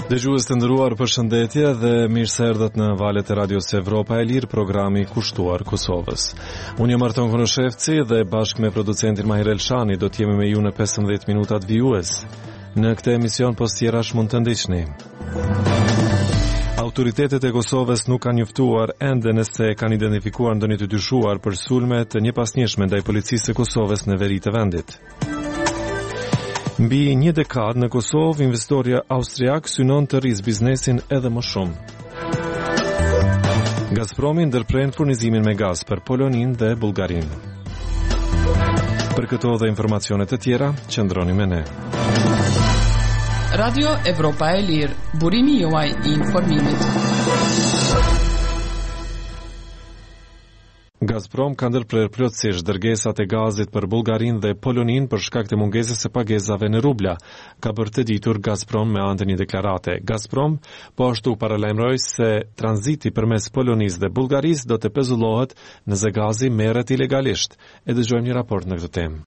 Dëgjues të nderuar, përshëndetje dhe mirëseardhët në valët e Radios Evropa e Lirë, programi kushtuar Kosovës. Unë jam Arton Konoshevci dhe bashkë me producentin Mahir Elshani do t'jemi me ju në 15 minutat vijues. Në këtë emision pas tjerash mund të ndiqni. Autoritetet e Kosovës nuk kanë njoftuar ende nëse kanë identifikuar ndonjë të dyshuar për sulme të njëpasnjëshme ndaj policisë së Kosovës në veri të vendit. Mbi një dekadë në Kosovë, investorja austriak synon të rrisë biznesin edhe më shumë. Gazpromi ndërpren furnizimin me gaz për Poloninë dhe Bullgarinë. Për këto dhe informacione të tjera, qëndroni me ne. Radio Evropa e Lirë, burimi juaj I informimit. Gazprom ka ndërprer plotësisht dërgesat e gazit për Bullgarinë dhe Poloninë për shkak të mungesës së pagesave në rubla, ka bërë të ditur Gazprom me anë të një deklarate. Gazprom po ashtu paralajmëroi se tranziti përmes Polonisë dhe Bullgarisë do të pezullohet nëse gazi merret ilegalisht. E dëgjojmë një raport në këtë temë.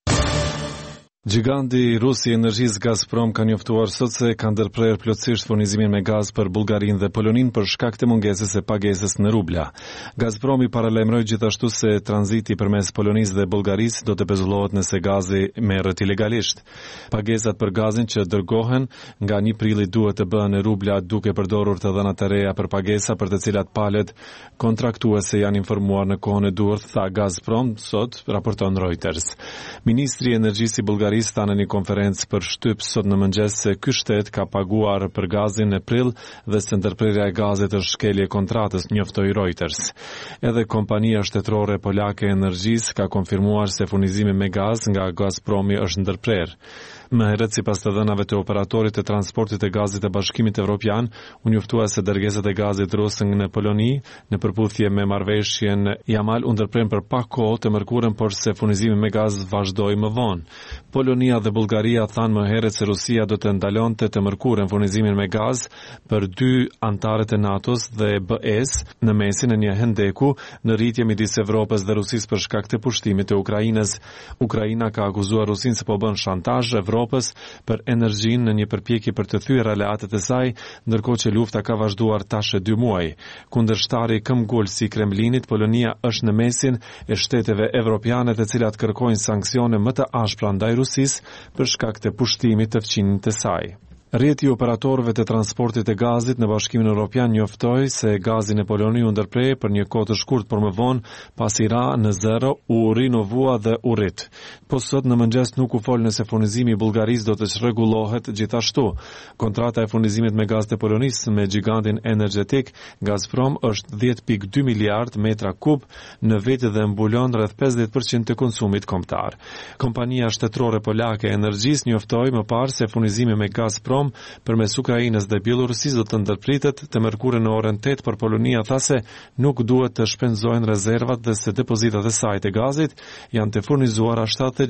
Giganti rus I energjisë Gazprom ka njoftuar sot se ka ndërprer plotësisht furnizimin me gaz për Bullgarinë dhe Poloninë për shkak të mungesës së pagesës në rubla. Gazpromi paralajmëroi gjithashtu se tranziti përmes Polonisë dhe Bullgarisë do të pezullohet nëse gazi merret ilegalisht. Pagesat për gazin që dërgohen nga 1 prilli duhet të bëhen në rubla duke përdorur të dhënat e reja për pagesa për të cilat palët kontraktuese janë informuar në kohën e duhur, tha Gazprom sot, raporton Reuters. Ministri I energjisë I Bullgarisë tha në një konferencë për shtyp sot në mëngjes se ky shtet ka paguar për gazin në prill dhe se ndërprerja e gazit është shkelje kontratës, njoftoi Reuters. Edhe kompania shtetërore polake e energjisë ka konfirmuar se furnizimi me gaz nga Gazpromi është ndërprer. Më herët, sipas të dhënave të operatorit të transportit të gazit të Bashkimit Evropian, u njoftua se dërgesat e gazit rus në Poloni, në përputhje me marrëveshjen Yamal, u ndërpren për pak kohë të mërkurën, por se furnizimi me gaz vazhdoi më vonë. Polonia dhe Bullgaria thanë më herët se Rusia do të ndalonte të mërkurën furnizimin me gaz për 2 antarët e NATO-s dhe BE-s në mesin e një hendeku në rritje midis Evropës dhe Rusisë për shkak të pushtimit të Ukrainës. Ukraina ka akuzuar Rusinë se po bën shantazh Evropës për energjinë në një përpjekje për të thyer aleatët e saj, ndërkohë që lufta ka vazhduar tash 2 muaj. Kundërshtari këmbgulës I Kremlinit, Polonia është në mesin e shteteve evropiane të cilat kërkojnë sanksione më të ashpra ndaj Rusisë për shkak të pushtimit të fqinjit të saj. Rrjeti I operatorëve të transportit e gazit në Bashkimin Evropian njoftoi se gazi në Poloni u ndërprej për një kohë të shkurtër, por më vonë pasi ra në zero, u rinovua dhe u rrit. Po sot në mëngjes nuk u fol nëse furnizimi I Bullgarisë do të çrregullohet gjithashtu. Kontrata e furnizimit me gaz të Polonisë me gigantin energjetik Gazprom është 10.2 miliard metra kub në vit dhe mbulon rreth 50% të konsumit kombëtar. Kompania shtetërore polake e energjisë njoftoi më parë se furnizimi me Gazprom përmes Ukrainës dhe Bielorusisë do të ndërpritet të mërkurën në orën 8, por Polonia tha se nuk duhet të shpenzojnë rezervat dhe se depozitat e saj të gazit janë të furnizuara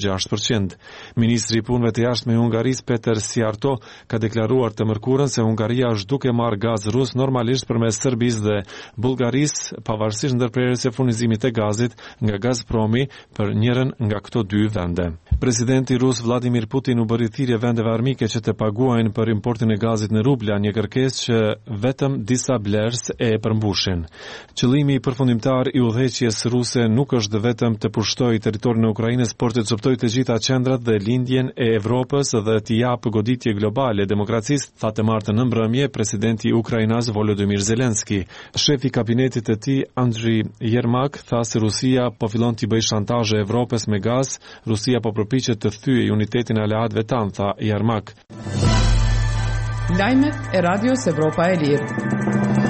76%. Ministri I punëve të jashtme I Hungarisë Peter Siarto ka deklaruar të mërkurën se Hungaria është duke marrë gaz rus normalisht përmes Serbisë dhe Bullgarisë, pavarësisht ndërprerjes së furnizimit të gazit nga Gazpromi për njërin nga këto 2 vende. Presidenti rus Vladimir Putin u bëri thirrje vendeve armike që të paguajnë për importin e gazit në rubla, një kërkesë që vetëm disa blerës e përmbushin. Qëllimi përfundimtar I udhëheqjes ruse nuk është vetëm të pushtojë territorin e Ukrainës, por të coptojë të gjitha qendrat dhe lindjen e Evropës dhe të japë goditje globale demokracisë, tha të martën në mbrëmje presidenti I Ukrainës Volodymyr Zelenski. Shefi I kabinetit të tij Andriy Yermak tha se Rusia po fillon të bëjë shantazhe Evropës me gaz, Rusia po përpiqet të thyejë unitetin e aleatëve tanë, tha Yermak. Lajmet e Radios Evropa e Lirë.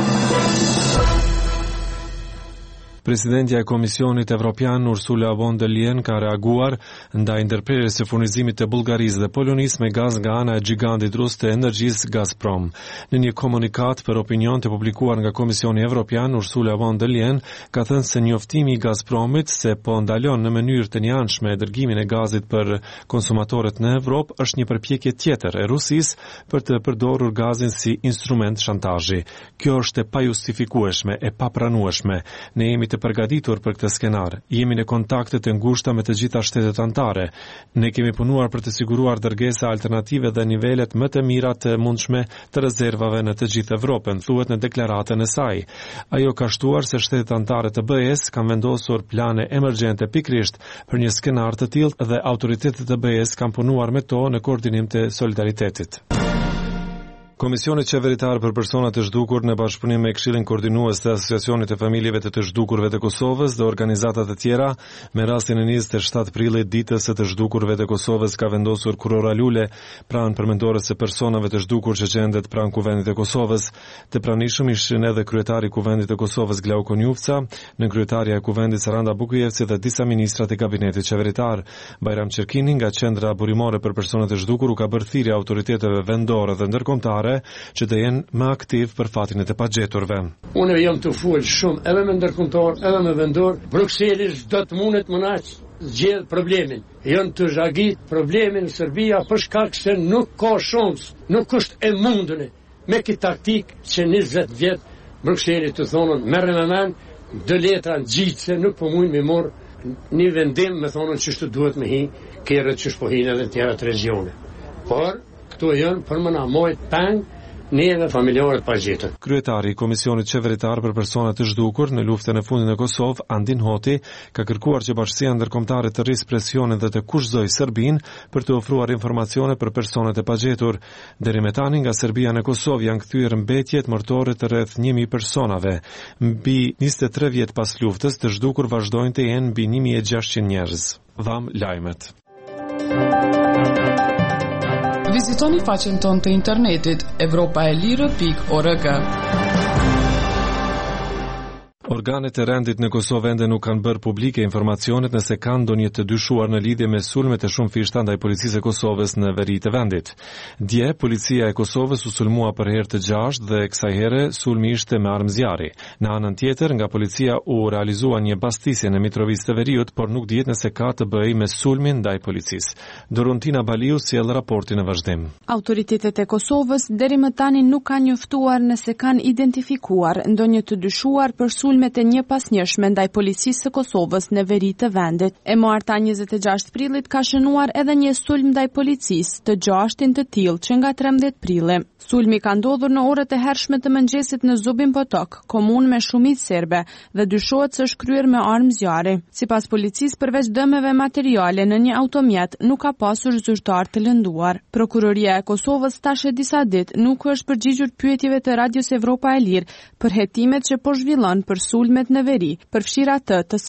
Presidentja e Komisionit Evropian Ursula von der Leyen ka reaguar ndaj ndërprerjes së furnizimit të Bullgarisë dhe Polonisë me gaz nga ana e gigantit rus të energjisë Gazprom. Në një komunikat për opinion të publikuar nga Komisioni Evropian, Ursula von der Leyen ka thënë se njoftimi I Gazpromit se po ndalon në mënyrë të njëanshme dërgimin e gazit për konsumatorët në Evropë është një përpjekje tjetër e Rusisë për të përdorur gazin si instrument shantazhi. Kjo është e pajustifikueshme, e papranueshme. Ne jemi të përgatitur për këtë skenar. Jemi në kontakte të ngushta me të gjitha shtetet anëtare. Ne kemi punuar për të siguruar dërgesa alternative dhe nivelet më të mira të mundshme të rezervave në të gjithë Evropën, thuhet në deklaratën e saj. Ajo ka shtuar se shtetet anëtare të BE-s kanë vendosur plane emergjente pikërisht për një skenar të tillë dhe autoritetet e BE-s kanë punuar me to në koordinim të solidaritetit. Komisioni qeveritar për personat të zhdukur në bashkëpunim me Këshillin Koordinues të Asociacionit të Familjeve të Zhdukurve të Kosovës dhe organizatat e tjera, me rastin e 27 prillit ditës së të zhdukurve të Kosovës, ka vendosur kurora lule pranë përmendores së personave të zhdukur që gjendet pranë kuvendit të Kosovës. Të pranishëm ishin edhe kryetari i kuvendit të Kosovës Glauko Njufca, nënkryetaria e kuvendit Saranda Bukujevci dhe disa ministrat e kabinetit qeveritar. Bajram Qerkini nga Qendra Burimore për Personat të Zhdukur u ka bërë thirrje autoriteteve vendore dhe ndërkombëtare që të jenë më aktiv për fatin e të pagjeturve. Unë jam të fol shumë edhe me ndërkombëtar, edhe me vendor. Brukseli do të mundet më naq zgjedh problemin. Janë të zhagit problemin në Serbia për shkak se nuk ka shans, nuk është e mundune me këtë taktik që 20 vjet Brukseli të thonën merre me men, 2 letra ngjitse nuk po mund me marr një vendim me thonën ç'është duhet me hi, kërët që po hin edhe në tjera të regjone. Por këto janë për më na mojt peng neve familjarët pagjetur. Kryetari i Komisionit Qeveritar për Personat të Zhdukur në luftën e fundit në Kosovë, Andin Hoti, ka kërkuar që Bashkia Ndërkombëtare të rrisë presionin dhe të kushtojë Serbinë për të ofruar informacione për personat e pagjetur. Deri më tani nga Serbia në Kosovë janë kthyer mbetjet mortore të rreth 1000 personave. Mbi 23 vjet pas luftës, të zhdukur vazhdojnë të jenë mbi 1600 njerëz. Dham lajmet. Vizitoni faqen tonë të internetit evropaelire.org. Organet e rendit në Kosovë ende nuk kanë bërë publike informacionet nëse kanë ndonjë të dyshuar në lidhje me sulmet e shumë fishta ndaj policisë e Kosovës në veri të vendit. Dje, policia e Kosovës u sulmua për herë të 6 dhe kësaj here sulmi ishte me armë zjarri. Në anën tjetër, nga policia u realizua një bastisje në Mitrovic të Veriut, por nuk dihet nëse ka të bëjë me sulmin ndaj policisë. Dorontina Baliu sjell raportin në vazhdim. Autoritetet e Kosovës deri më tani nuk kanë njoftuar nëse kanë identifikuar ndonjë të dyshuar për sulmet e një pasnjëshme ndaj policisë së Kosovës në veri të vendit. E marta 26 prillit ka shënuar edhe një sulm ndaj policisë të 6 të tillë që nga 13 prilli. Sulmi ka ndodhur në orët e hershme të mëngjesit në Zubin Potok, komunë me shumicë serbe, dhe dyshohet se është kryer me armë zjarri. Sipas policisë, përveç dëmeve materiale në një automjet, nuk ka pasur zyrtar të lënduar. Prokuroria e Kosovës tash e disa ditë nuk është përgjigjur pyetjeve të Radios Evropa e Lirë për hetimet që po zhvillon për sulmet në veri, përfshirë atë të